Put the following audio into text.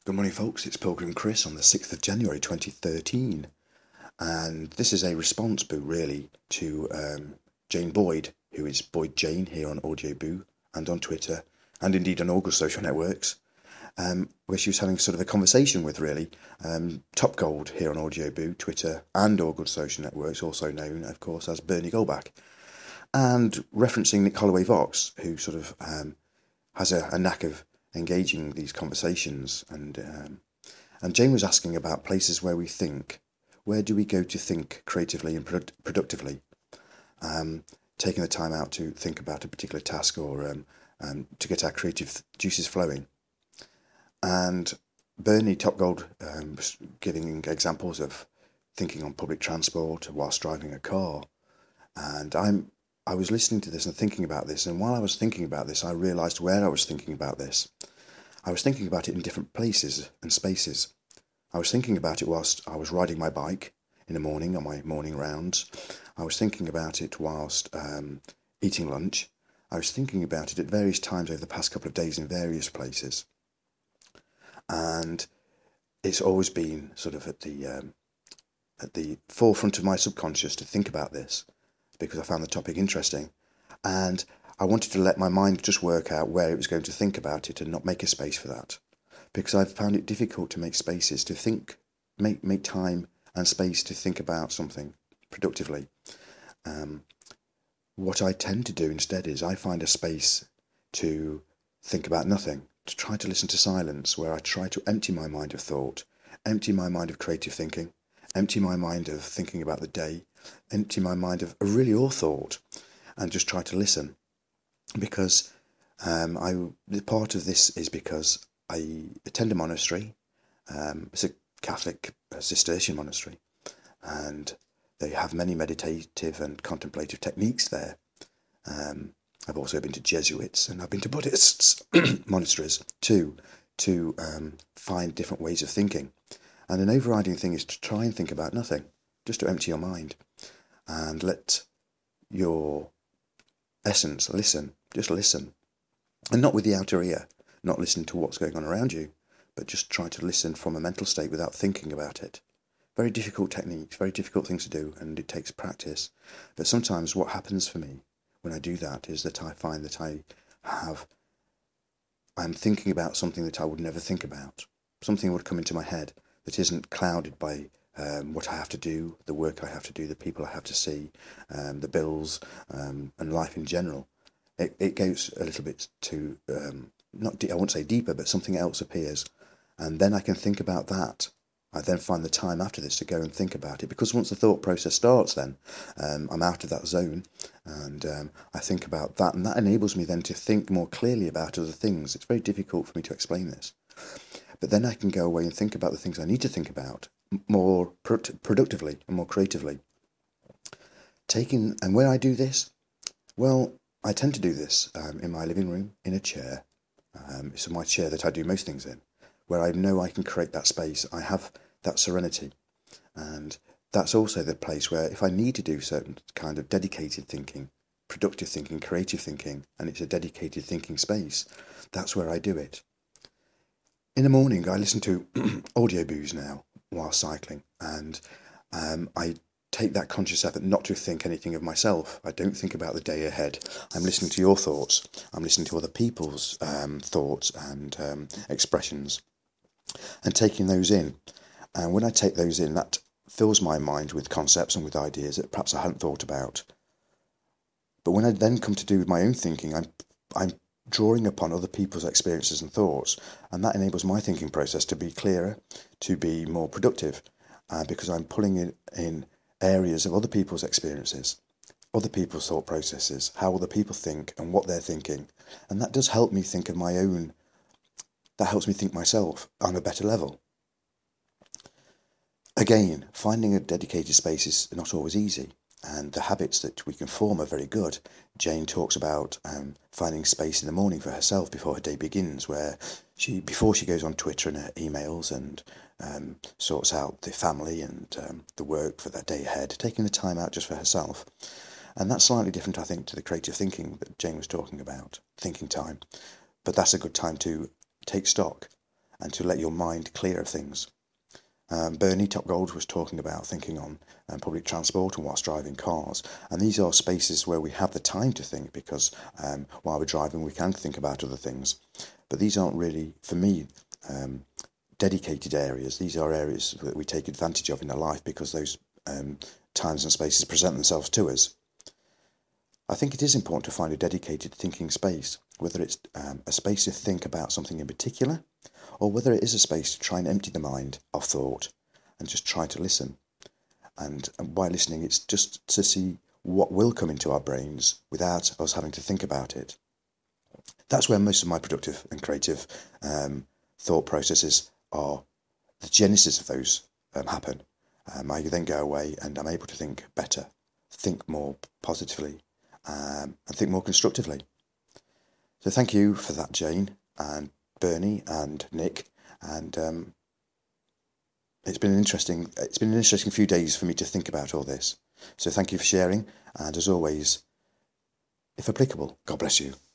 Good morning, folks. It's Pilgrim Chris on the 6th of January 2013. And this is a response boo, really, to Jane Boyd, who is Boyd Jane here on Audio Boo and on Twitter, and indeed on all good social networks, where she was having sort of a conversation with, really, Top Gold here on Audio Boo, Twitter, and all good social networks, also known, of course, as Bernie Goldbach, and referencing Nick Holloway Vox, who sort of has a knack of engaging these conversations, and Jane was asking about places where we think. Where do we go to think creatively and productively? Taking the time out to think about a particular task or to get our creative juices flowing. And Bernie Topgold was giving examples of thinking on public transport whilst driving a car. And I was listening to this and thinking about this, and while I was thinking about this, I realised where I was thinking about this. I was thinking about it in different places and spaces. I was thinking about it whilst I was riding my bike in the morning on my morning rounds. I was thinking about it whilst eating lunch. I was thinking about it at various times over the past couple of days in various places. And it's always been sort of at the forefront of my subconscious to think about this, because I found the topic interesting, and I wanted to let my mind just work out where it was going to think about it and not make a space for that, because I've found it difficult to make spaces to think, make time and space to think about something productively. What I tend to do instead is I find a space to think about nothing, to try to listen to silence, where I try to empty my mind of thought, empty my mind of creative thinking, empty my mind of thinking about the day, empty my mind of really all thought, and just try to listen. Because part of this is because I attend a monastery. It's a Catholic Cistercian monastery, and they have many meditative and contemplative techniques there. I've also been to Jesuits, and I've been to Buddhists monasteries too, to find different ways of thinking. And an overriding thing is to try and think about nothing, just to empty your mind and let your essence listen, just listen. And not with the outer ear, not listen to what's going on around you, but just try to listen from a mental state without thinking about it. Very difficult technique, very difficult thing to do, and it takes practice. But sometimes what happens for me when I do that is that I find that I'm thinking about something that I would never think about. Something would come into my head that isn't clouded by what I have to do, the work I have to do, the people I have to see, the bills, and life in general. It goes a little bit to, I won't say deeper, but something else appears. And then I can think about that. I then find the time after this to go and think about it, because once the thought process starts, then I'm out of that zone, and I think about that, and that enables me then to think more clearly about other things. It's very difficult for me to explain this, but then I can go away and think about the things I need to think about more productively and more creatively. And when I do this, well, I tend to do this in my living room, in a chair. It's my chair that I do most things in, where I know I can create that space. I have that serenity. And that's also the place where if I need to do certain kind of dedicated thinking, productive thinking, creative thinking, and it's a dedicated thinking space, that's where I do it. In the morning, I listen to audio boos now while cycling, and I take that conscious effort not to think anything of myself. I don't think about the day ahead. I'm listening to your thoughts. I'm listening to other people's thoughts and expressions, and taking those in. And when I take those in, that fills my mind with concepts and with ideas that perhaps I hadn't thought about. But when I then come to do my own thinking, I'm drawing upon other people's experiences and thoughts, and that enables my thinking process to be clearer, to be more productive, because I'm pulling in areas of other people's experiences, other people's thought processes, how other people think and what they're thinking. And that does help me think of my own, that helps me think myself on a better level. Again, finding a dedicated space is not always easy, and the habits that we can form are very good. Jane talks about finding space in the morning for herself before her day begins, where before she goes on Twitter and her emails and sorts out the family and the work for that day ahead, taking the time out just for herself. And that's slightly different, I think, to the creative thinking that Jane was talking about, thinking time. But that's a good time to take stock and to let your mind clear of things. Bernie Top Gold was talking about thinking on public transport and whilst driving cars, and these are spaces where we have the time to think, because while we're driving we can think about other things, but these aren't really, for me, dedicated areas. These are areas that we take advantage of in our life because those times and spaces present themselves to us. I think it is important to find a dedicated thinking space, whether it's a space to think about something in particular, or whether it is a space to try and empty the mind of thought and just try to listen. And by listening, it's just to see what will come into our brains without us having to think about it. That's where most of my productive and creative thought processes are. The genesis of those happen. I then go away and I'm able to think better, think more positively, and think more constructively. So thank you for that, Jane and Bernie and Nick, and it's been an interesting few days for me to think about all this. So thank you for sharing, and as always, if applicable, God bless you.